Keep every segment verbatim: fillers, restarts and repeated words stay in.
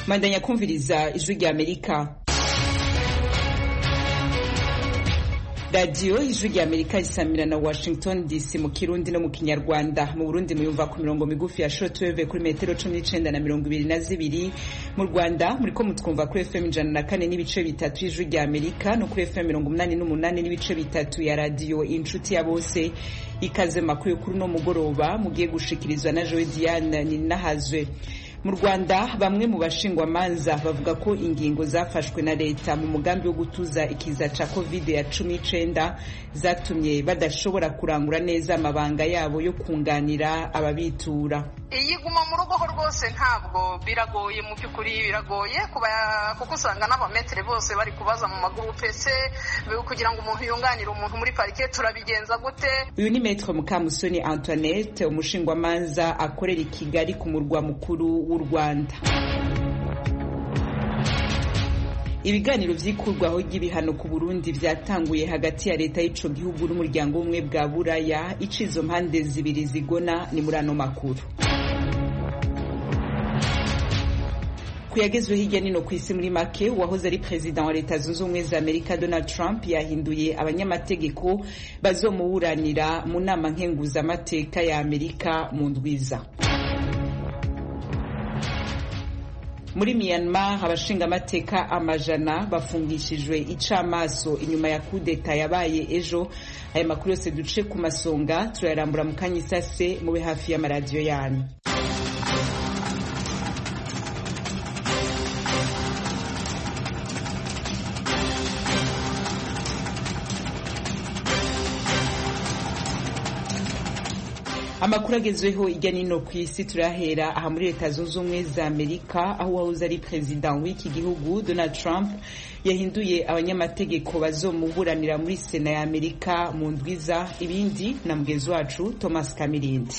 Mandanya kumviriza ijwi rya Amerika. Radio ijwi rya Amerika risamira na Washington D C mu Kirundi no mu Kinyarwanda. Mu Burundi muyumva ku mirongo migufi ya shortwave kuri metero cumi n'icenda na mirongo ibiri na zibiri. Mu Rwanda muriko mutwumva kuri F M ijana na kane n'ibice bitatu ijwi rya Amerika no kuri F M mirongo umunani n'umunani n'ibice bitatu ya radio Inshuti ya Bose. Ikaze makuru kuri no mugoroba mugiye gushikirizwa na Joe Diane Ninahazwe. Mu Rwanda bamwe mu bashingwa manza bavuga ko ingingo zafashwe na leta mu mugambi wo gutuza ikiza ca covid ya cumi n'icenda zatumye badashobora kurangura neza amabanga yabo yo kunganira ababitura. Iyi guma mu rugo ho rwose ntabwo biragoye, mu by'ukuri biragoye kuba kuko usanga n'abametre bose bari kubaza mu magroupe se kugira ngo umuntu yunganire umuntu muri parike turabigenza gute. Uyu ni Maître Mukamusoni Antoinette, umushingwa manza akorera i Kigali ku murwa mukuru w'u Rwanda. Ibiganiro vyikurwaho ry'ibihano ku Burundi vyatanguye hagati ya leta y'ico gihugu n'umuryango w'umwe bwa Buraya. Icizo mpande zibiri zigona ni muri ano makuru. Kuyagezwe hirya nino kw'isi muri make, uwahoze ari president wa leta zunze ubumwe za Amerika Donald Trump yahinduye abanyamategeko bazomuburanira mu nama nkenguzamateka ya Amerika mu ndwiza. Muri Myanmar abashinga amateka amajana bafungishijwe icamaso inyuma ya kudeta yabaye ejo. Aya makuru yose duce ku masonga turayarambura mu kanyisase mube hafi y'amaradiyo yanyu. Amakuru agezweho irya nino kw'isi turahera aha muri leta zunze ubumwe za Amerika, aho wahoze ari president w'iki gihugu Donald Trump yahinduye abanyamategeko bazomuburanira muri Sena ya Amerika mu ndwiza. Ibindi na mugenzi wacu Thomas Kamirindi.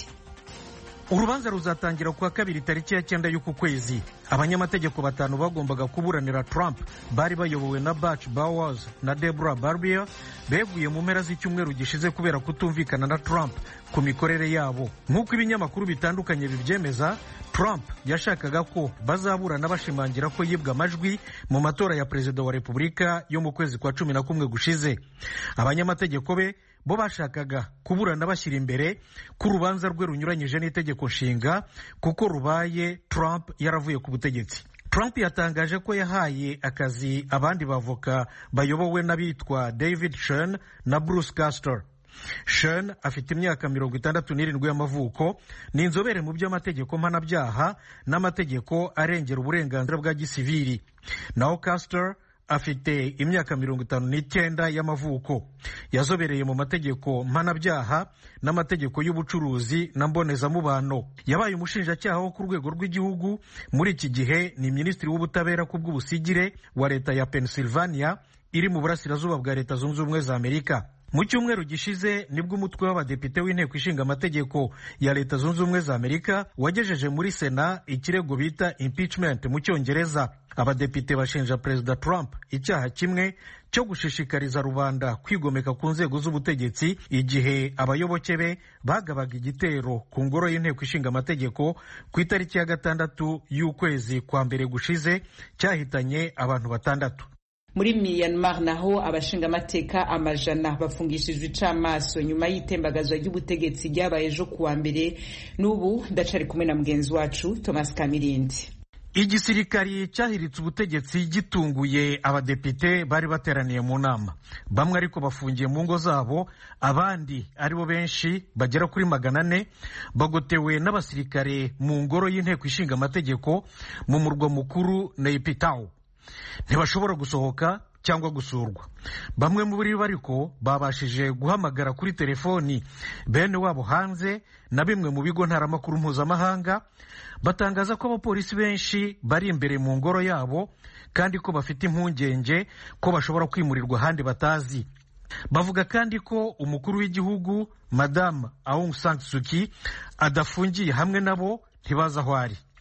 Urubanza ruzatangira kuwa kabiri tariki ya cyenda y'uku kwezi. Abanyamategeko batanu bagombaga kuburanira Trump bari bayobowe na Butch Bowers na Deborah Barbier beguye mu mpera z'icyumweru gishize kubera kutumvikana na Trump ku mikorere yabo. Nk'uko ibinyamakuru bitandukanye bibyemeza, Trump yashakaga ko bazaburana bashimangira ko yibwa amajwi mu matora ya perezida wa Repubulika yo mu kwezi kwa cumi na kumwe gushize. Abanyamategeko be bo bashakaga kuburana bashyira imbere ku rubanza rwe runyuranyije n'itegeko nshinga kuko rubaye Trump yaravuye ku butegetsi. Trump yatangaje ko yahaye akazi abandi bavoka bayobowe n'abitwa David Schoen na Bruce Castor. Schoen afite imyaka mirongo itandatu n'irindwi y'amavuko, ni inzobere mu by'amategeko mpanabyaha n'amategeko arengera uburenganzira bwa gisivili. Naho Castor afite imyaka mirongo itanu n'icyenda y'amavuko, yazobereye mu mategeko mpanabyaha n'amategeko y'ubucuruzi na mbonezamubano. Yabaye umushinjacyaha wo ku rwego rw'igihugu, muri iki gihe ni minisitiri w'ubutabera ku bw'ubusigire wa leta ya Pennsylvania iri mu burasirazuba bwa leta zunze ubumwe za Amerika. Mu cyumweru gishize nibwo umutwe w'abadepite w'inteko ishinga amategeko ya leta zunze ubumwe za Amerika wagejeje muri Sena ikirego bita impeachment mu cyongereza. Abadepite bashinja Perezida Trump icyaha kimwe cyo gushishikariza rubanda kwigomeka ku nzego z'ubutegetsi igihe abayoboke be bagabaga igitero ku ngoro y'inteko ishinga amategeko ku itariki ya gatandatu y'ukwezi kwa mbere gushize cyahitanye abantu batandatu. Muri Myanmar naho abashinga amateka amajana bafungishijwe icamaso nyuma y'itembagazwa ry'ubutegetsi ryabaye ejo kuwa mbere. N'ubu ndacari kumwe na mugenzi wacu Thomas Kamirindi. Igisirikari cyahiritse ubutegetsi gitunguye abadepite bari bateraniye mu nama. Bamwe ariko bafungiye mu ngo zabo, abandi aribo benshi bagera kuri magana ane bagotewe n'abasirikare mu ngoro y'inteko ishinga amategeko mu murwa mukuru Naypyidaw. Ntibashobora gusohoka cyangwa gusurwa. Bamwe muri bo ariko babashije guhamagara kuri telefoni bene wabo hanze na bimwe mu bigo ntaramakuru mpuzamahanga, batangaza ko abapolisi benshi bari imbere mu ngoro yabo kandi ko bafite impungenge ko bashobora kwimurirwa ahandi batazi. Bavuga kandi ko umukuru w'igihugu Madame Aung San Suu Kyi adafungiye hamwe nabo, ntibaza aho ari.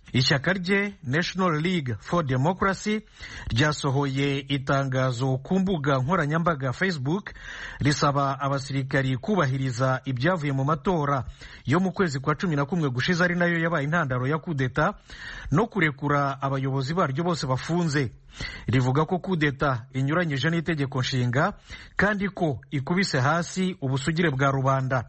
ishyaka rye National League for Democracy ryasohoye itangazo ku mbuga nkoranyambaga Facebook risaba abasirikari kubahiriza ibyavuye mu matora yo mu kwezi kwa cumi na kumwe gushize ari nayo yabaye intandaro ya kudeta no kurekura abayobozi baryo bose bafunze. Rivuga ko kudeta inyuranyije n'itegeko nshinga kandi ko ikubise hasi ubusugire bwa rubanda.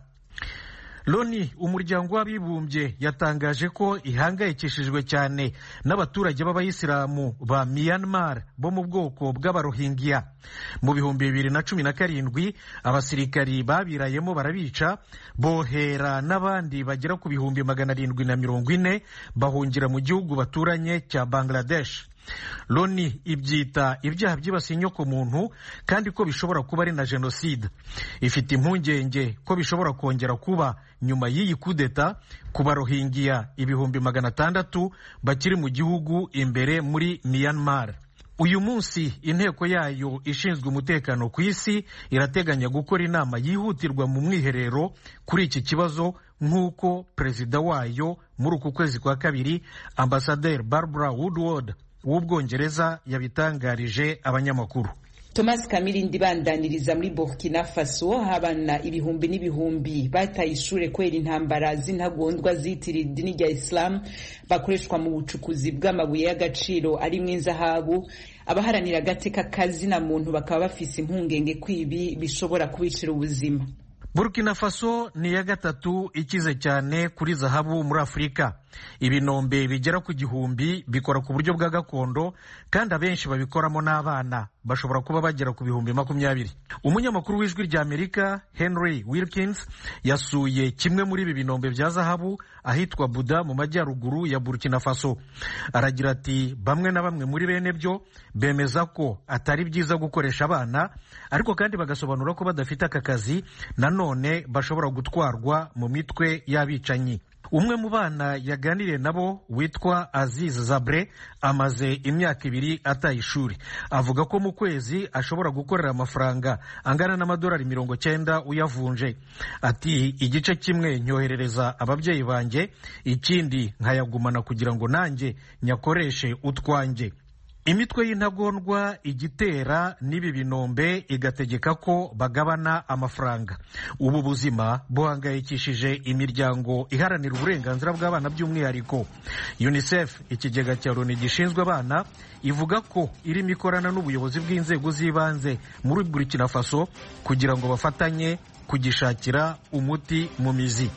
Loni, umuryango w'abibumbye, yatangaje ko ihangayikishijwe cyane n'abaturage b'abayisilamu ba Myanmar bo mu bwoko bw'abarohingya. Mu bihumbi bibiri na cumi na karindwi abasirikari babirayemo barabica, bohera n'abandi bagera ku bihumbi magana arindwi na mirongo ine bahungira mu gihugu baturanye cya Bangladesh. Loni ibyita ibyaha byibasiye inyokomuntu kandi ko bishobora kuba ari na jenoside. Ifite impungenge ko bishobora kongera kuba nyuma y'iyi kudeta ku barohingya ibihumbi magana atandatu bakiri mu gihugu imbere muri Myanmar. Uyu munsi inteko yayo ishinzwe umutekano ku isi irateganya gukora inama yihutirwa mu mwiherero kuri iki kibazo, nk'uko perezida wayo muri uku kwezi kwa kabiri Ambassadeur Barbara Woodward w'Ubwongereza yabitangarije abanyamakuru. Thomas Kamirindi bandaniriza muri Burkina Faso, abana ibihumbi n'ibihumbi bataye ishure kwera intambara z'intagondwa zitira idini rya Islam bakoreshwa mu bucukuzi bw'amabuye y'agaciro ari mw'inzahabu. Abaharanira agateka kazina muntu bakaba bafise impungenge kwibi bishobora kubicira ubuzima. Burkina Faso ni ya gatatu ikize cyane kuri zahabu muri Afurika. Ibinombe bigera ku gihumbi bikora ku buryo bwa gakondo kandi abenshi babikoramo n'abana bashobora kuba bagera ku bihumbi makumyabiri. Umunyamakuru w'ijwi rya Amerika Henry Wilkins yasuye kimwe muri ibi binombe bya zahabu ahitwa Buda mu majyaruguru ya Burkina Faso. Aragira ati bamwe na bamwe muri bene byo bemeza ko atari byiza gukoresha abana, ariko kandi bagasobanura ko badafite aka kazi nanone bashobora gutwarwa mu mitwe y'abicanyi. Umwe mu bana yaganiriye nabo witwa Aziz Zabre amaze imyaka ibiri ataye ishuri. Avuga ko mu kwezi ashobora gukorera amafaranga angana n'amadolari mirongo cyenda uyavunje. Ati igice kimwe nyoherereza ababyeyi banjye, ikindi nkayagumana kugira ngo nanjye nyakoreshe utwanjye. Imitwe y'intagondwa igitera n'ibi binombe igategeka ko bagabana amafaranga. Ubu buzima buhangayikishije imiryango iharanira uburenganzira bw'abana by'umwihariko. UNICEF, ikigega cya Loni gishinzwe abana, ivuga ko irimo ikorana n'ubuyobozi bw'inzego z'ibanze muri Burkina Faso kugira ngo bafatanye kugishakira umuti mu mizi.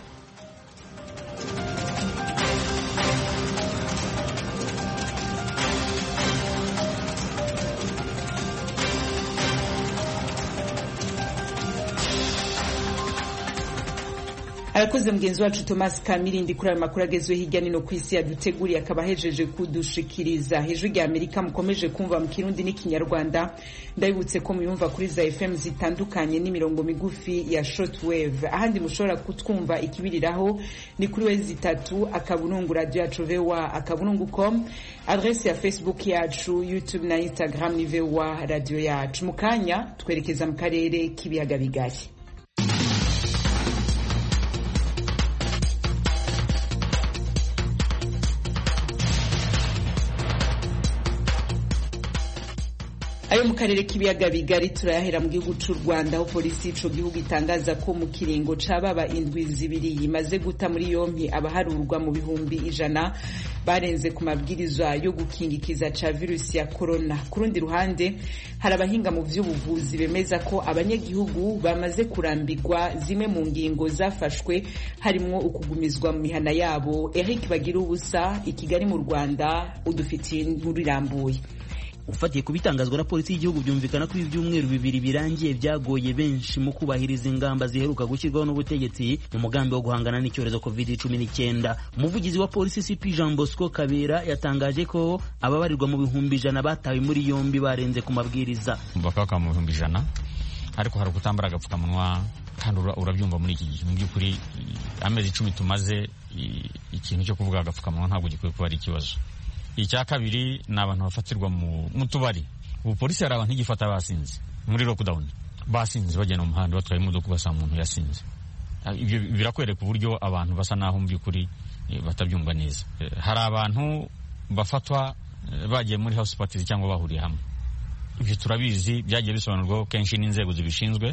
Arakoze mugenzi wacu Thomas Kamirindi kuri ayo makuru agezweho hirya no ku isi yaduteguriye akaba ahejeje kudushikiriza. Ijwi rya Amerika mukomeje kumva mu Kirundi n'Ikinyarwanda. Ndabibutse ko muyumva kuri za F M zitandukanye n'imirongo migufi ya shortwave. Ahandi mushobora kutwumva ikibiriraho ni kuri wezi itatu akaburungu radio yacu V O A akaburungu com, adresse ya Facebook yacu, YouTube na Instagram ni V O A radio yacu. Mukanya twerekeza mu karere k'ibiyaga bigari. Ayo mu karere k'ibiyaga bigari turayahera mu gihugu cy'u Rwanda, aho polisi y'ico gihugu itangaza ko mu kiringo c'ababa indwi zibiri imaze guta muri yompi abaharurwa mu bihumbi ijana barenze ku mabwiriza yo gukingikiza ca virusi ya corona. Ku rundi ruhande hari abahinga mu vy'ubuvuzi bemeza ko abanyagihugu bamaze kurambirwa zimwe mu ngingo zafashwe harimwo ukugumizwa mu mihana yabo. Eric Bagira ubusa i Kigali mu Rwanda udufitiye inkuru irambuye. Ufatiye kubitangazwa na polisi y'igihugu byumvikana ko ibyumweru bibiri birangiye byagoye benshi mu kubahiriza ingamba ziheruka gushyirwaho n'ubutegetsi mu mugambi wo guhangana n'icyorezo covid cumi n'icyenda. Umuvugizi wa polisi C P Jean Bosco Kabera yatangaje ko ababarirwa mu bihumbi ijana batawe muri yombi barenze ku mabwiriza. Bakaka mu bihumbi ijana, ariko hari gutambara agapfukamunwa kandi urabyumva muri iki gihe. Mu by'ukuri amezi icumi tumaze ikintu cyo kuvuga agapfukamunwa ntabwo gikwiye kuba ari ikibazo. Icya kabiri ni abantu bafatirwa mu tubari. Ubu polisi hari abantu igifata basinze muri lockdown, basinze bagenda mu muhanda batwaye imodoka basa umuntu yasinze. Ibyo birakwereka uburyo abantu basa naho mu by'ukuri batabyumva neza. Hari abantu bafatwa bagiye muri house parties cyangwa bahuriye hamwe. Ibyo turabizi byagiye bisobanurwa kenshi n'inzego zibishinzwe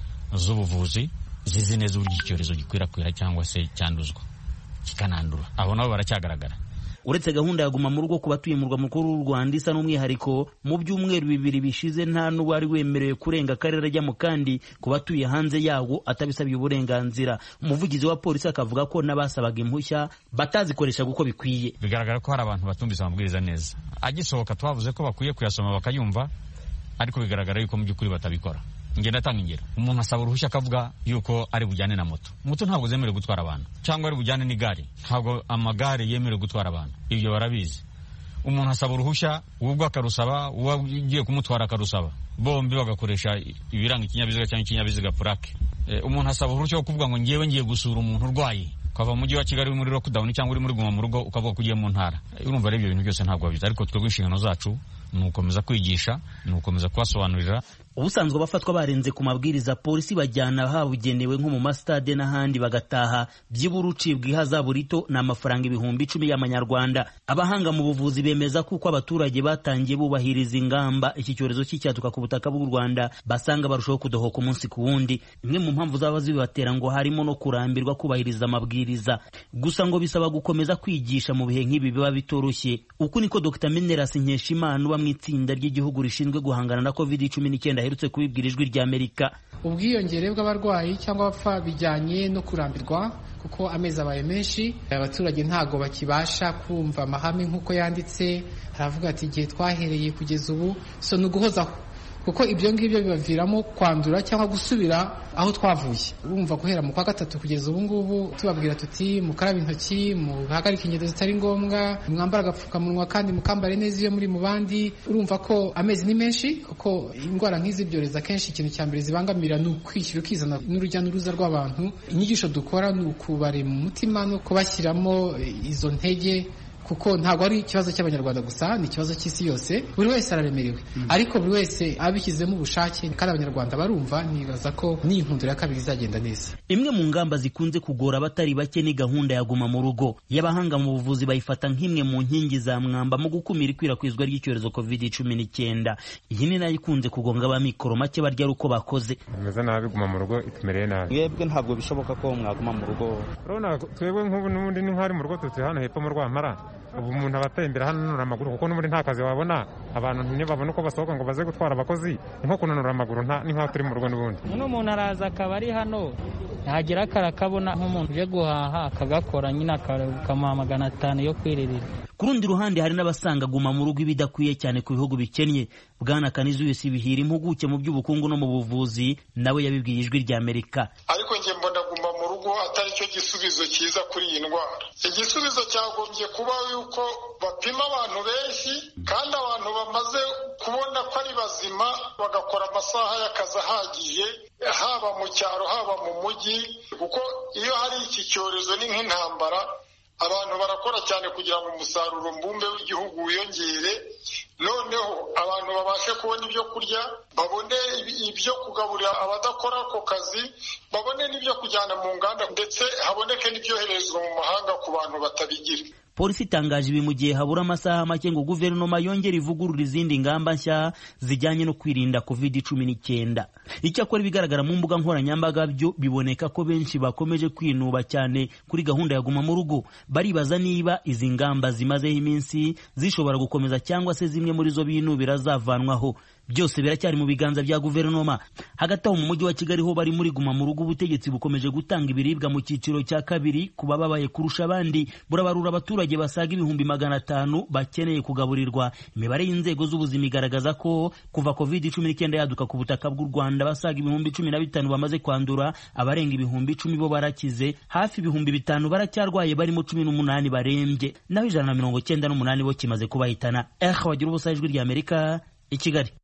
z'ubuvuzi zizi neza uburyo icyorezo gikwirakwira cyangwa se cyanduzwa kikanandura. Abo nabo baracyagaragara. Uretse gahunda ya guma mu rugo ku batuye mu murwa mukuru w'u Rwanda isa n'umwihariko, mu byumweru bibiri bishize nta n'uwari wemerewe kurenga akarere ajya mu kandi ku batuye hanze yawo atabisabye uburenganzira. Umuvugizi wa polisi akavuga ko n'abasabaga impushya batazikoresha uko bikwiye. Bigaragara ko hari abantu batumvise amabwiriza neza. Agisohoka twavuze ko bakwiye kuyasoma bakayumva, ariko bigaragara yuko mu by'ukuri batabikora. Ngenda tanga ingero. Umuntu asaba uruhushya akavuga yuko ari bujyane na moto. Moto ntabwo zemerewe gutwara abantu, cyangwa ari bujyane n'igare. Ntabwo amagare yemerewe gutwara abantu. Ibyo barabizi. Umuntu asaba uruhushya, ubwo akarusaba, ugiye kumutwara akarusaba. Bombi bagakoresha ibiranga ikinyabiziga cyangwa ikinyabiziga plaque. E, umuntu asaba uruhushya kuvuga ngo ngiyewe ngiye gusura umuntu urwaye. Ukava mu mujyi wa Kigali muri lockdown cyangwa uri muri guma mu rugo ukavuga ko ugiye mu ntara. Urumva rero ibyo bintu byose ntabwo babizi, ariko twebwe inshingano zacu ni ukomeza kwigisha, ni ukomeza kubasobanurira. Ubusanzwe bafatwa barenze ku mabwiriza polisi bajyana habugenewe nko mu mastade n'ahandi bagataha. Byibura ucibwa ihazabu rito ni amafaranga ibihumbi icumi y'amanyarwanda. Abahanga mu buvuzi bemeza kuko abaturage batangiye bubahiriza ingamba iki cyorezo cy'icyaduka ku butaka bw'u Rwanda basanga barushaho kudohoka umunsi ku wundi. Imwe mu mpamvu zaba zibatera ngo harimo no kurambirwa kubahiriza amabwiriza. Gusa ngo bisaba gukomeza kwigisha mu bihe nk'ibi biba bitoroshye. Uku niko Dr Mineras Nkeshimana uba mu itsinda ry'igihugu rishinzwe guhangana na covid cumi n'icyenda herutse kubibwira Ijwi rya Amerika. Ubwiyongere bw'abarwayi cyangwa abapfa bijyanye no kurambirwa kuko amezi abaye menshi, abaturage ntago bakibasha kumva amahame nk'uko yanditse. Haravuga ati igihe twahereye kugeza ubu so ni uguhozaho, kuko ibyo ngibyo bibaviramo kwandura cyangwa gusubira aho twavuye. Urumva guhera mu kwa gatatu kugeza ubu ngubu tubabwira tuti mukaraba intoki, muhagarike ingendo zitari ngombwa, mwambara agapfukamunwa kandi mukambare neza iyo muri mu bandi. Urumva ko amezi ni menshi, kuko indwara nk'izi byoreza kenshi ikintu cya mbere zibangamira ni ukwishyira ukizana n'urujya n'uruza rw'abantu. Inyigisho dukora ni ukubare mu mutima no kubashyiramo izo ntege, kuko ntabwo ari ikibazo cy'abanyarwanda gusa, ni ikibazo cy'isi yose. Buri wese araremerewe, mm. ariko buri wese abishyizemo ubushake kandi abanyarwanda barumva. Nibaza ko n'inkundura ya kabiri izagenda neza. Imwe mu ngamba zikunze kugora abatari bake ni gahunda ya guma mu rugo. Y'abahanga mu buvuzi bayifata nk'imwe mu nkingi za mwamba mu gukumira ikwirakwizwa ry'icyorezo covid cumi n'icyenda. Iyi ni nayo ikunze kugonga abamikoro make barya uko bakoze. Bimeze nabi, guma mu rugo itumereye nabi. Mwebwe ntabwo bishoboka ko mwaguma mu rugo. Urabona twebwe nk'ubu n'ubundi ni nk'ari mu rugo tuti hano hepfo mu Rwampara. Ubu umuntu abateye imbere hano nunura amaguru, kuko n'ubundi nta kazi wabona. Abantu ntibabona uko basohoka ngo baze gutwara abakozi, nko kunanura amaguru nta ni nkaho turi mu rugo n'ubundi. Umuntu araza akaba ari hano yagira akarakabona nk'umuntu uje guhaha akagakora nyine akamuha magana atanu yo kwiririra. Ku rundi ruhande hari n'abasanga guma mu rugo ibidakwiye cyane ku bihugu bikennye. Bwana Kanizuyesi Bihira, impuguke mu by'ubukungu no mu buvuzi, nawe yabibwiye Ijwi rya Amerika. Ariko njye mbona guma mu rugo atari cyo gisubizo cyiza kuri iyi ndwara. Igisubizo cyagombye kuba yuko bapima abantu benshi kandi abantu bamaze kubona ko ari bazima bagakora amasaha y'akazi ahagije, haba mu cyaro haba mu mujyi, kuko iyo hari iki cyorezo ni nk'intambara. Abantu barakora cyane kugira ngo umusaruro mbumbe w'igihugu wiyongere, noneho abantu babashe kubona ibyo kurya, babone ibyo kugaburira abadakora ako kazi, babone n'ibyo kujyana mu nganda, ndetse haboneke n'ibyoherezwa mu mahanga ku bantu batabigira. Polisi itangaje ibi mu gihe habura amasaha make ngo guverinoma yongere ivugurura izindi ngamba nshya zijyanye no kwirinda covid cumi n'icyenda. Icyakora ibigaragara mu mbuga nkoranyambaga byo biboneka ko benshi bakomeje kwinuba cyane kuri gahunda ya guma mu rugo. Baribaza niba izi ngamba zimazeho iminsi zishobora gukomeza cyangwa se zimwe muri zo binubira zavanwaho. Byose biracyari mu biganza bya guverinoma. Hagati aho mu mujyi wa Kigali ho bari muri guma mu rugo, ubutegetsi bukomeje gutanga ibiribwa mu cyiciro cya kabiri kuba babaye kurusha abandi. Burabarura abaturage basaga ibihumbi magana atanu bakeneye kugaburirwa. Imibare y'inzego z'ubuzima igaragaza ko kuva covid cumi n'icyenda yaduka ku butaka bw'u Rwanda basaga ibihumbi cumi na bitanu bamaze kwandura, abarenga ibihumbi icumi bo barakize, hafi ibihumbi bitanu baracyarwaye barimo cumi n'umunani barembye, naho ijana na mirongo cyenda n'umunani bo kimaze kubahitana. Eh, wagira ubusa Ijwi rya Amerika i Kigali.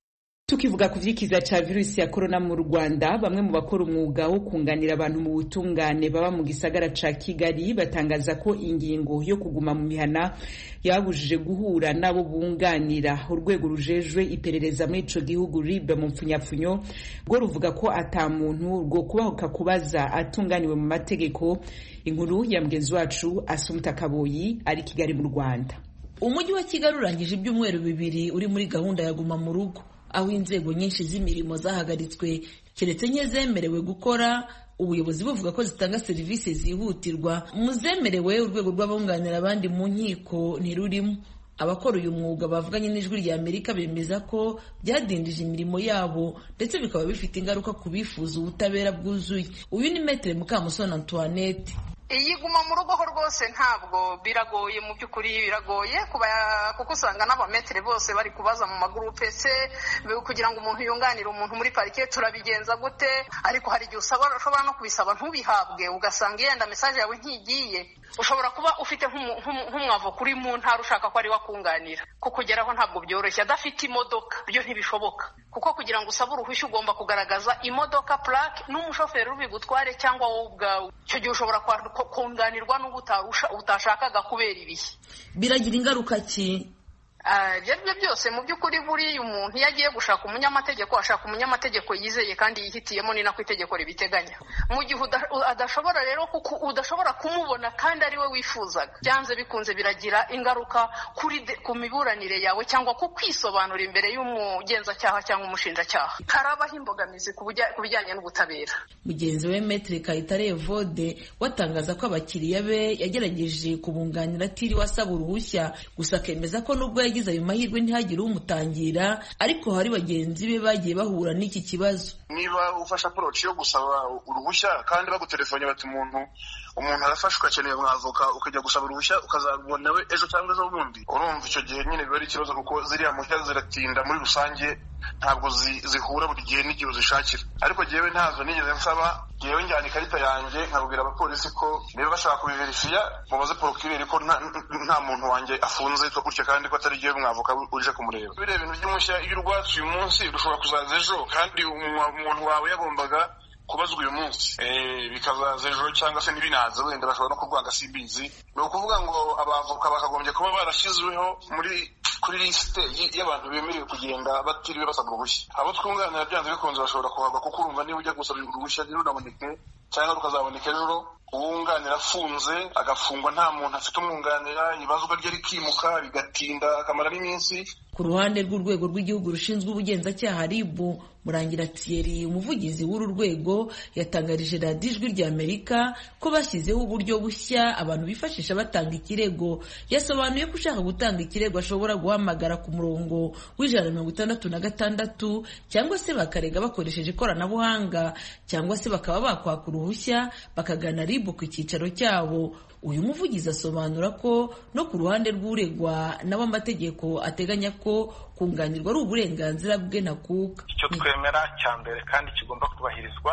Tukivuga ku vyikiza ca virusi ya corona mu Rwanda, bamwe mu bakora umwuga wo kunganira abantu mu butungane baba mu gisagara ca Kigali batangaza ko ingingo yo kuguma mu mihana yabujije guhura nabo bunganira. Urwego rujejwe iperereza muri ico gihugu R I B mu mpfunyapfunyo rwo ruvuga ko ata muntu rwo kubahuka kubaza atunganiwe mu mategeko. Inkuru ya mugenzi wacu Asumta Kaboyi ari Kigali mu Rwanda. Umujyi wa Kigali urangije ibyumweru bibiri uri muri gahunda ya guma mu rugo, aho inzego nyinshi z'imirimo zahagaritswe keretse nke zemerewe gukora. Ubuyobozi buvuga ko zitanga serivisi zihutirwa. Mu zemerewe urwego rw'abunganira abandi mu nkiko ntirurimo. Abakora uyu mwuga bavuganye n'ijwi rya Amerika bemeza ko byadindije imirimo yabo ndetse bikaba bifite ingaruka ku bifuza ubutabera bwuzuye. Uyu ni Maître Mukamusoni Antoinette. Iyi guma mu rugo ho rwose ntabwo biragoye, mu by'ukuri biragoye kuba kuko usanga n'abametere bose bari kubaza mu magurupe se kugira ngo umuntu yunganire umuntu muri parike turabigenza gute, ariko hari igihe usaba ushobora no kubisaba ntubihabwe, ugasanga yenda message yawe ntigiye. Ushobora kuba ufite nk'umwavo kuri mu ntara ushaka ko ari wakunganira, kukugeraho ntabwo byoroshye. Adafite imodoka byo ntibishoboka, kuko kugira ngo usabe uruhushya ugomba kugaragaza imodoka, plaque n'umushoferi ubigutware cyangwa wowe ubwawe. Icyo gihe ushobora kunganirwa n'ubu utashakaga kubera ibihe. Biragira ingaruka ki? Ibyo byo byose mu by'ukuri buriya umuntu iyo agiye gushaka umunyamategeko ashaka umunyamategeko yizeye kandi yihitiyemo, ni nako itegeko ribiteganya. Mu gihe adashobora rero kuko udashobora kumubona kandi ari we wifuzaga, byanze bikunze biragira ingaruka kuri ku miburanire yawe cyangwa ku kwisobanura imbere y'umugenzacyaha cyangwa umushinjacyaha. Karabaho imbogamizi ku bijyanye n'ubutabera. Mugenzi we Maître Kayitare Evode watangaza ko abakiriya be yagerageje kubunganira atiriwe asaba uruhushya, gusa akemeza ko nubwo yagize ayo mahirwe ntihagire umutangira, ariko hari bagenzi be bagiye bahura n'iki kibazo. Niba ufasha approach yo gusaba uruhushya kandi bagutelefone bati umuntu umuntu arafasha ukakeneye umwavoka ukajya gusaba uruhushya ukazabona we ejo cyangwa ejo bundi, urumva icyo gihe nyine biba ari ikibazo, kuko ziriya mushya ziratinda muri rusange, ntabwo zihura buri gihe n'igihe uzishakira. Ariko jewe ntazo nigeze nsaba, jewe njyana ikarita yanjye nkabwira abapolisi ko niba bashaka kubiverifiya mubaze procureur ko nta muntu wanjye afunze to gutya kandi ko atari jewe mwavoka uje kumureba. Bire ibintu by'umushya iyo urwatsi uyu munsi rushobora kuzaza ejo, kandi umuntu wawe yagombaga kubazwa uyu munsi eh bikazaza ejo cyangwa se nibinaza wenda bashobora no kurwanga simbizi. Ni ukuvuga ngo abavoka bakagombye kuba barashyizweho muri kuri liste y'abantu bemerewe kugenda batiriwe basabwa uruhushya. Abo twunganira byanze bikunze bashobora kuhagwa, kuko urumva niba ujya gusaba uruhushya ntirunaboneke cyangwa rukazaboneka ejo, uwunganira afunze agafungwa nta muntu afite umwunganira, ibazwa rye rikimuka bigatinda akamara n'iminsi. Ku ruhande rw'urwego rw'igihugu rushinzwe ubugenzacyaha R I B, Murangira Thierry umuvugizi w'uru rwego yatangarije radiyo Ijwi rya Amerika ko bashyizeho uburyo bushya abantu bifashisha batanga ikirego. Yasobanuye ko ushaka gutanga ikirego ashobora guhamagara ku murongo w'ijana na mirongo itandatu na gatandatu cyangwa se bakarega bakoresheje ikoranabuhanga, cyangwa se bakaba bakwaka uruhushya bakagana R I B ku cyicaro cyabo. Uyu muvugizi asobanura ko no ku ruhande rw'uregwa nabo amategeko ateganya ko kunganirwa ari uburenganzira bwe ntakuka. Icyo twemera cya mbere kandi kigomba kubahirizwa,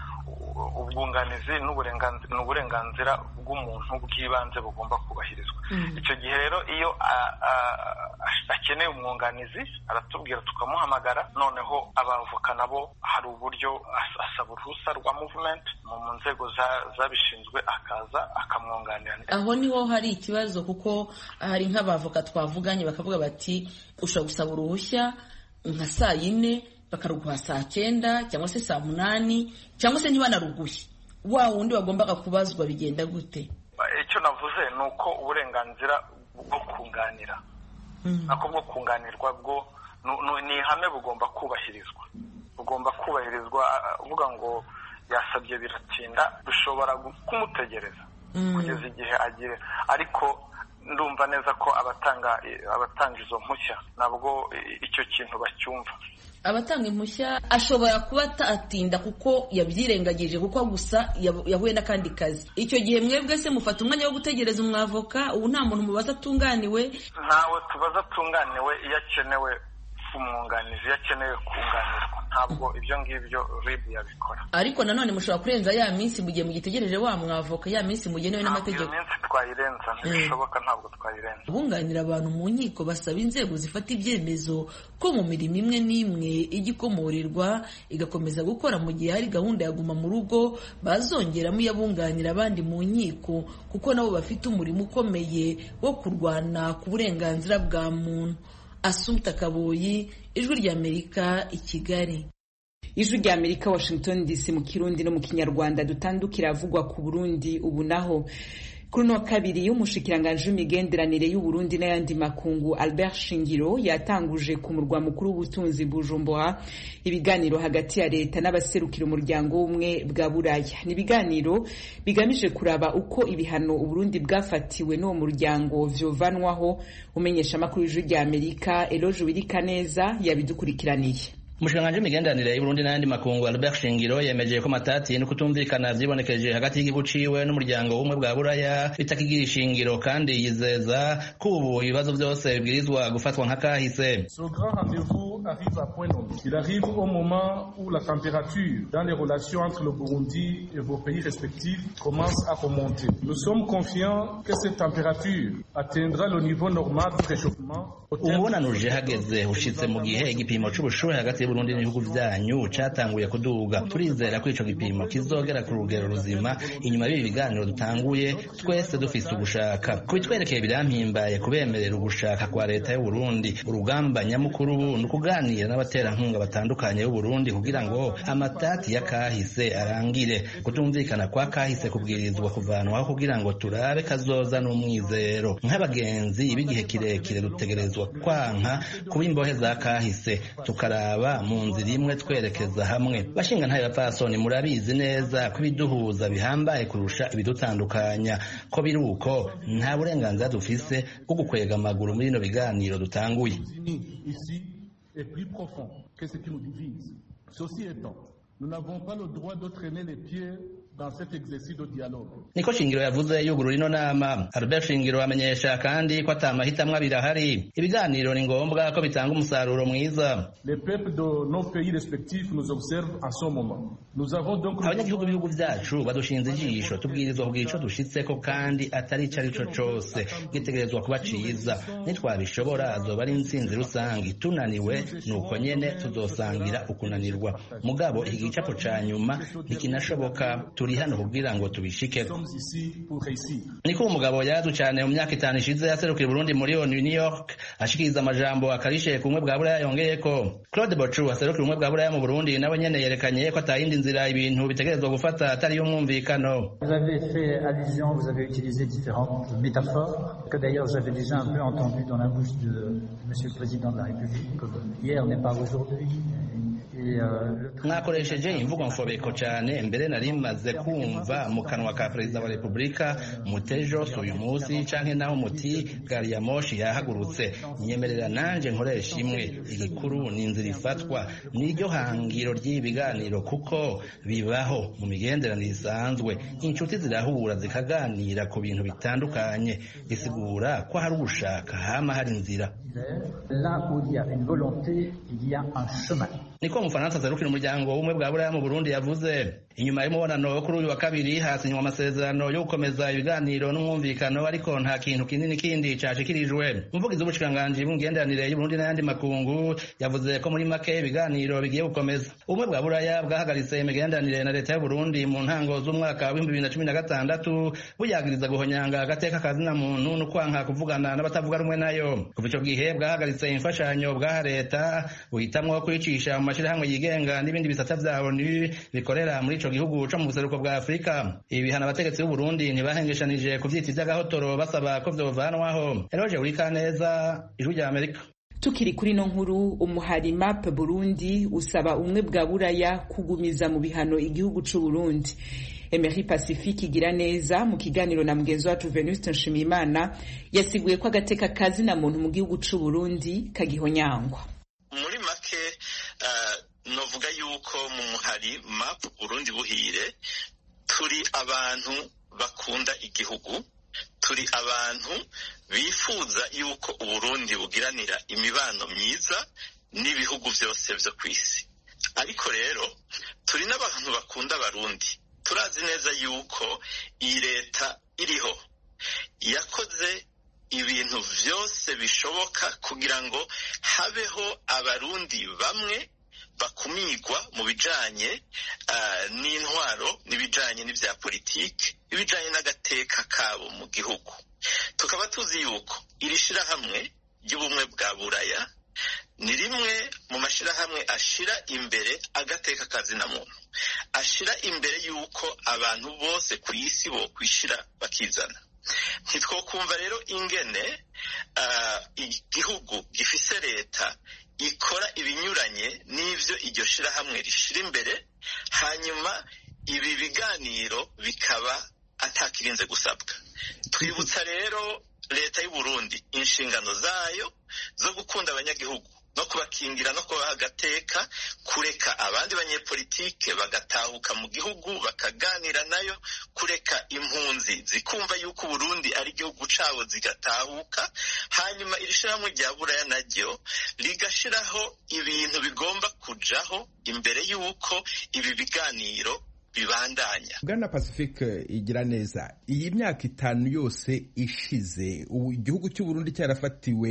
ubwunganizi n'uburenganzira n'uburenganzira bw'umuntu bw'ibanze bugomba kubahirizwa. Icyo gihe rero iyo akeneye umwunganizi aratubwira tukamuhamagara, noneho abavoka nabo hari uburyo asaba uruhusa rwa movement mu nzego zabishinzwe akaza akamwunganira. Aho niho hari ikibazo, kuko hari nk'abavoka twavuganye bakavuga bati ushobora gusaba uruhushya nka saa yine bakaruguha saa cyenda cyangwa se saa munani cyangwa se ntibanaruguhe, wa wundi wagombaga kubazwa bigenda gute? Icyo navuze ni uko uburenganzira bwo kunganira nako bwo kunganirwa bwo ni ihame bugomba kubahirizwa bugomba kubahirizwa uvuga ngo yasabye biratinda bishobora kumutegereza kugeza igihe agire. Ariko ndumva neza ko abatanga abatanga izo mpushya nabwo icyo kintu bacyumva. Abatanga impushya ashobora kuba atatinda kuko yabyirengagije, kuko gusa yahuye n'akandi kazi. Icyo gihe mwebwe se mufata umwanya wo gutegereza umwavoka? Ubu nta muntu mubaza atunganiwe? Ntawe tubaza atunganiwe iyo akenewe umwunganizi, iyo akenewe kunganirwa ntabwo ibyo ngibyo rib yabikora. Ariko nanone mushobora kurenza ya minsi mu gihe mugitegereje wa mwavoka ya minsi mugenewe n'amategeko. Iyo minsi twayirenza ntibishoboka, ntabwo twayirenza. Bunganira abantu mu nkiko basaba inzego zifata ibyemezo ko mu mirimo imwe n'imwe igikomorerwa igakomeza gukora mu gihe hari gahunda ya guma mu rugo bazongeramo yabunganira abandi mu nkiko, kuko nabo bafite umurimo ukomeye wo kurwana ku burenganzira bwa muntu. Assumpta Kaboyi, Ijwi ry'Amerika, i Kigali. Ijwi ry'Amerika, Washington D C, mu Kirundi no mu Kinyarwanda. Dutandukira avugwa ku Burundi ubu naho. Kuri no kabiri y'umushikiranganje w'imigenderanire y'u Burundi n'ayandi makungu Albert Shingiro yatanguje ku murwa mukuru w'ubutunzi Bujumbura ibiganiro hagati ya leta n'abaserukira umuryango w'umwe bwa Buraya. Ni ibiganiro bigamije kuraba uko ibihano u Burundi bwafatiwe n'uwo muryango vyovanwaho. Umenyesha makuru y'Ijwi ry'Amerika Eloge Wirikaneza yabidukurikiraniye. Umushikiranganji w'imigenderanire y'u Burundi n'ayandi makungu Albert Shingiro yemeje ko matati no kutumvikana vyibonekeje hagati y'igihugu ciwe n'umuryango w'umwe bwa Buraya bitakigira ishingiro, kandi yizeza ko ubu ibibazo vyose bibwirizwa gufatwa nka kahise. Ce grand rendez-vous arrive à point nommé. Il arrive au moment où la température dans les relations entre le Burundi et vos pays respectifs commence à remonter. Nous sommes confiants que cette température atteindra le niveau normal de réchauffement. Umubonano uje hageze ushitse mu gihe igipimo c'ubushuhe hagati y'Uburundi n'ibihugu vyanyu catanguye kuduga. Turizera ko ico gipimo kizogera ku rugero ruzima inyuma y'ibi biganiro dutanguye, twese dufise ugushaka. Kubitwerekeye birampimbaye kubemerera ugushaka kwa leta y'u Burundi. Urugamba nyamukuru ni ukuganira n'abaterankunga batandukanye y'u Burundi kugira ngo amatati ya kahise arangire. Kutumvikana kwa kahise kubwirizwa kuvanwaho kugira ngo turabe kazoza n'umwizero. Nk'abagenzi b'igihe kirekire dutegerezwa kwanka kuba imbohe za kahise, tukaraba mu nzira imwe twerekeza hamwe. Bashinga ntayo bapfasoni, murabizi neza ko ibiduhuza bihambaye kurusha ibidutandukanya. Ko biruko nta burenganzira dufise bwo gukwega amaguru muri no biganiro dutanguye. Est plus profond que ce qui nous divise. Ceci étant, nous n'avons pas le droit de traîner les pieds dans cet exercice de dialogue. Niko Shingiro yavuze yugurura ino nama. Albert Shingiro amenyesha kandi ko atamahitamwe birahari. Ibiganiro ni ngombwa ko bitanga umusaruro mwiza. Les peuples de nos pays respectifs nous observent en ce moment. Nous avons donc abanyagihugu b'ibihugu vyacu badushinze ijisho, tubwirizwa kugira ico dushitseko kandi atari ico arico cose gitegerezwa kuba ciza. Nitwabishobora azoba ari intsinzi rusangi. Tunaniwe nuko nyene tuzosangira ukunanirwa. Mugabo iki gicapo ca nyuma ntikinashoboka, turi hano kugira ngo tubishikeko. Niko umugabo yazu cyane mu myaka itanu ishize yaserukira Burundi muri New York ashikiriza amajambo akarishe kumwe bwa Buraya yongeyeko. Claude Bochu aserukira umwe bwa Buraya mu Burundi nawe nyene yerekanye ko atayindi nzira ibintu bitegerezwa gufata atari y'umwumvikano. Vous avez fait allusion, vous avez utilisé différentes métaphores que d'ailleurs j'avais déjà un peu entendu dans la bouche de Monsieur le Président de la République, comme hier n'est pas aujourd'hui. Mwakoresheje imvugo mfobeko cyane, mbere nari maze kumva mu kanwa ka Perezida wa Repubulika mutejo uyu munsi canke naho muti gari ya moshi yahagurutse. Nyemerera nanje nkoresha imwe, igikuru ni inzira ifatwa, niryo hangiro ry'ibiganiro kuko bibaho mu migenderanire isanzwe. Inshuti zirahura zikaganira ku bintu bitandukanye, bisigura ko hari ugushaka hama hari inzira. Là où il y a une volonté, il y a un chemin. Niko Umufaransa aserukira umuryango w'umwe bwa Buraya mu Burundi yavuze. Inyuma y'umubonano kuri uyu wa kabiri hasinywa amasezerano yo gukomeza ibiganiro n'umwumvikano, ariko nta kintu kinini kindi cashikirijwe. Umuvugizi w'ubushikiranganje bw'imigenderanire y'u Burundi n'ayandi makungu yavuze ko muri make ibiganiro bigiye gukomeza. Ubumwe bwa Buraya bwahagaritse imigenderanire na leta y'u Burundi mu ntango z'umwaka wa bibiri na cumi na gatandatu buyagiriza guhonyanga agateka kazina muntu no kwanka kuvugana n'abatavuga rumwe nayo. Kuva ico gihe bwahagaritse imfashanyo bwa leta buhitamwo kwicisha mu mashirahamwe yigenga n'ibindi bisata vya O N U bikorera muri ico gihugu co mu buseruko bwa Afrika. Ibihano abategetsi b'u Burundi ntibahengeshanije kuvyita ivy'agahotoro basaba ko vyovanwaho. Eroje Urikaneza, Ijwi ry'Amerika. Tukiri kuri no nkuru, umuhari M A P Burundi usaba umwe bwa Buraya kugumiza mu bihano igihugu c'u Burundi. Emery Pacifique igira neza mu kiganiro na mugenzi wacu Venuste Nshimiyimana yasiguye ko agateka kazi na muntu mu gihugu c'u Burundi kagihonyangwa. Muri make uh, novuga yuko mu muhari M A P Burundi buhire turi abantu bakunda igihugu, turi abantu bifuza yuko Uburundi bugiranira imibano myiza n'ibihugu vyose vyo kwisi. ariko rero turi n'abantu bakunda abarundi turazi neza yuko iyi leta iriho yakoze ibintu byose bishoboka kugira ngo habeho abarundi bamwe bakumigwa mu bijanye uh, n'intwaro n'ibijanye n'ivya politiki ibijanye n'agateka kabo mu gihugu. Tukaba tuzi yuko iri shirahamwe ry'ubumwe bwa Buraya ni rimwe mu mashirahamwe ashira imbere agateka kazina muntu, ashira imbere yuko abantu bose ku isi bo kwishira bakizana. Ntitwokumva rero ingene uh, igihugu gifise leta ikora ibinyuranye n'ivyo iryo shirahamwe rishira imbere, hanyuma ibi biganiro bikaba atakirinze gusabwa. Twibutsa rero leta y'u Burundi inshingano zayo zo gukunda abanyagihugu no kubakingira no kubaha agateka, kureka abandi banyepolitike bagatahuka mu gihugu bakaganira nayo, kureka impunzi zikumva yuko Burundi ari igihugu cabo zigatahuka, hanyuma iri shirahamwe rya Buraya naryo rigashiraho ibintu bigomba kujaho imbere yuko ibi biganiro bibandanya. Bwana Pacifique igira neza, iyi myaka itanu yose ishize igihugu cy'u Burundi cyarafatiwe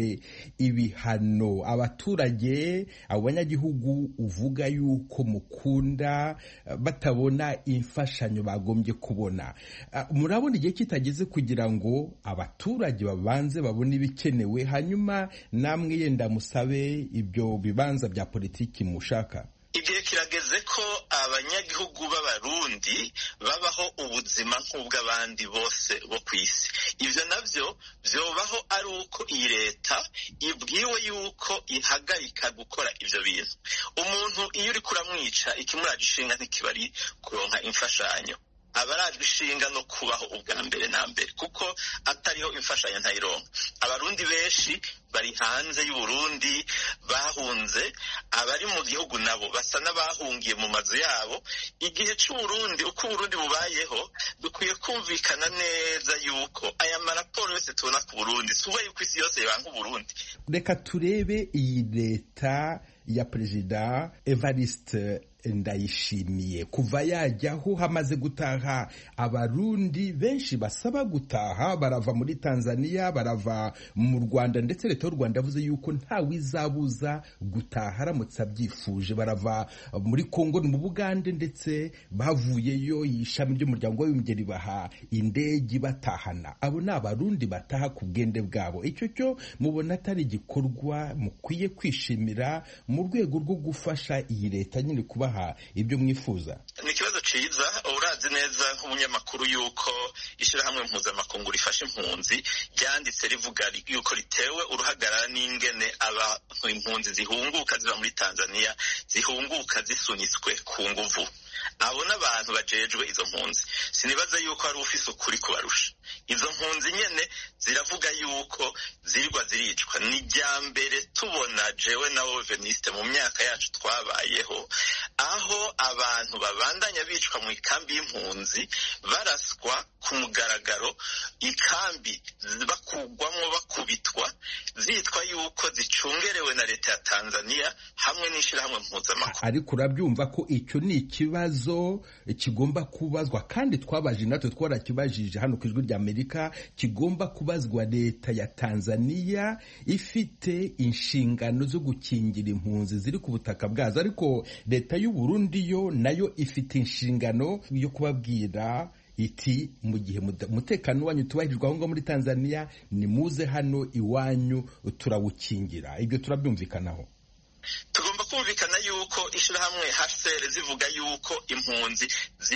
ibihano, abaturage abo banyagihugu uvuga yuko mukunda batabona imfashanyo bagombye kubona, murabona igihe kitageze kugira ngo abaturage babanze babone ibikenewe hanyuma namwe yenda musabe ibyo bibanza bya politiki mushaka? Igihe kirageze ko abanyagihugu b'abarundi babaho ubuzima nk'ubw'abandi bose bo ku isi. Ivyo navyo vyobaho ari uko iyi leta ibwiwe yuko ihagarika gukora ivyo bintu. Umuntu iyo uri kuramwica ikimuraje ishinga ntikibari kuronka imfashanyo, abarajwe ishinga no kubaho ubwa mbere na mbere, kuko atariho imfashanyo ntayironka. Abarundi benshi bari hanze y'u Burundi bahunze, abari mu gihugu nabo basa n'abahungiye mu mazu yabo. Igihe cy'u Burundi uko Burundi bubayeho dukwiye kumvikana neza yuko aya maraporo yose tubona ku Burundi suba yuko isi yose yanga Burundi. Reka turebe iyi leta ya Perezida Evariste Ndayishimiye kuva yajyaho hamaze gutaha abarundi benshi basaba gutaha, barava muri Tanzania, barava mu Rwanda, ndetse leta y'u Rwanda yavuze yuko ntawe izabuza gutaha aramutse abyifuje. Barava muri Kongo, mu Bugande, ndetse bavuyeyo ishami ry'umuryango w'abibumbye ribaha indege batahana. Abo ni abarundi bataha ku bwende bwabo. Icyo cyo mubona atari igikorwa mukwiye kwishimira mu rwego rwo gufasha iyi leta nyine kubaha ibyo mwifuza? Ni ikibazo ciza. Urazi neza nk'umunyamakuru yuko ishirahamwe mpuzamakungu rifasha impunzi ryanditse rivuga yuko ritewe uruhagarara n'ingene abantu impunzi zihunguka ziba muri Tanzania zihunguka zisunitswe ku nguvu. Abo n'abantu bajejwe izo mpunzi sinibaza yuko ari ufise ukuri kubarusha. Izo mpunzi nyene ziravuga yuko zirigwa ziricwa. Ni rya mbere tubona jewe na Veniste mu myaka yacu twabayeho aho abantu babandanya bicwa mu ikambi y'impunzi, baraswa ku mugaragaro, ikambi bakugwamwo bakubitwa, zitwa yuko zicungerewe na leta ya Tanzania hamwe n'ishirahamwe mpuzamakungu. Ariko urabyumva ko icyo ni ikibazo kigomba kubazwa, kandi twabaje natwe twarakibajije hano ku Ijwi rya Amerika, kigomba kubazwa leta ya Tanzania ifite inshingano zo gukingira impunzi ziri ku butaka bwazo, ariko leta y'u Burundi yo nayo ifite inshingano yo kubabwira iti mu gihe umutekano wanyu tubahirijwe aho ngaho muri Tanzania nimuze hano iwanyu turawukingira. Ibyo turabyumvikanaho. Tugomba kumvikana yuko ishirahamwe H C R zivuga yuko impunzi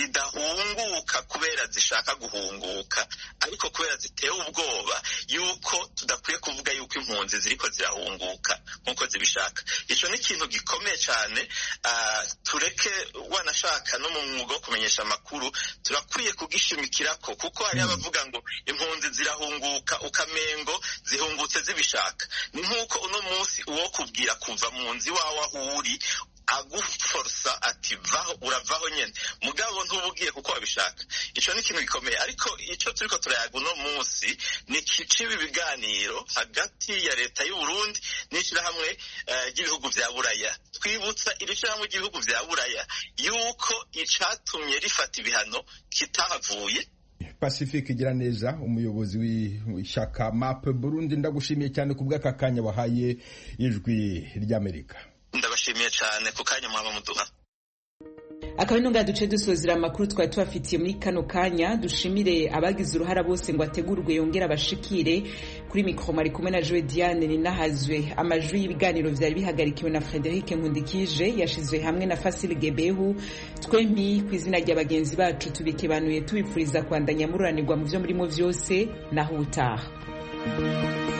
zidahunguka kubera zishaka guhunguka, ariko kubera zitewe ubwoba yuko tudakwiye kuvuga yuko impunzi ziriko zirahunguka nkuko zibishaka. Ico ni ikintu gikomeye cyane. Uh, tureke wanashaka no mu mwuga wo kumenyesha amakuru turakwiye kugishimikirako, kuko hari abavuga ngo impunzi zirahunguka ukamengo zihungutse zibishaka. Ni nkuko uno munsi uwo kubwira kuva mu nzi wawe aho uri aguforosa ati vaho uravaho nyene mugabo ntubugiye kuko wabishaka. Ico ni ikintu gikomeye, ariko ico turiko turayaga uno munsi ni kicibi biganiro hagati ya leta y'u Burundi n'ishirahamwe ry'ibihugu uh, vya Buraya. Twibutsa iri shirahamwe ry'ibihugu vya Buraya yuko icatumye rifata ibihano kitahavuye. Pacifique Giraneza, umuyobozi w'ishyaka MAP Burundi, ndagushimiye cyane ku bw'aka kanya wahaye ijwi ry'Amerika. Ndabashimiye cyane ku kanya mwaba muduha. Akaba nunga duce dusozera amakuru twari tubafitiye muri kano kanya. Dushimire abagize uruhara bose ngo ategurwe yongera bashikire. Kuri mikro mari kumwe na Joe Diane ni nahazwe. Amajwi y'ibiganiro vyari bihagarikiwe na Frederic Nkundikije, yashizwe hamwe na Fasil Gebehu. Twempi kw'izina ry'abagenzi bacu tubikebanuye tubipfuriza kwandanya mururanirwa mu vyo murimo vyose naho utaha.